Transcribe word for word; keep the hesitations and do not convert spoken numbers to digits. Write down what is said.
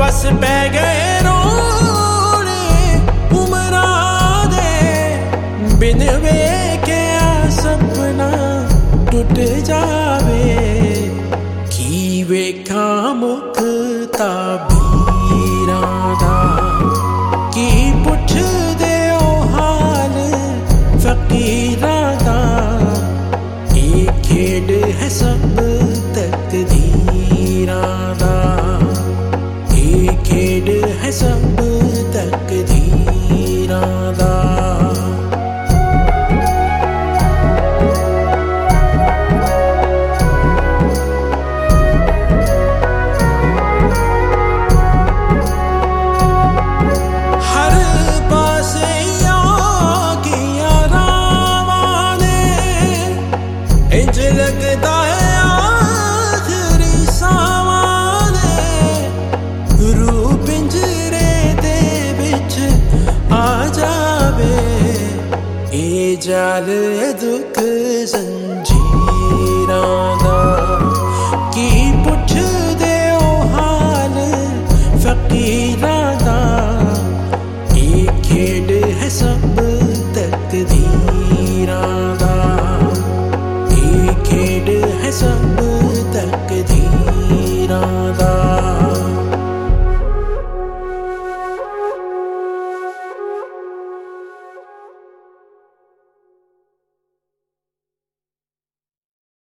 बस पै गए रोने उमरा दे बिन वेख्या सपना टुट जावे की वेखा मुख ताबीरां दा की पुछ दे ओ हाल फकीरां दा ये खेड है सब तकदीरां दा ये खेड है सब तकदीरां दा इंज लगदा है आखिरी सावाने रूह पिंजरे दे विच आ जावे ए जाल दुख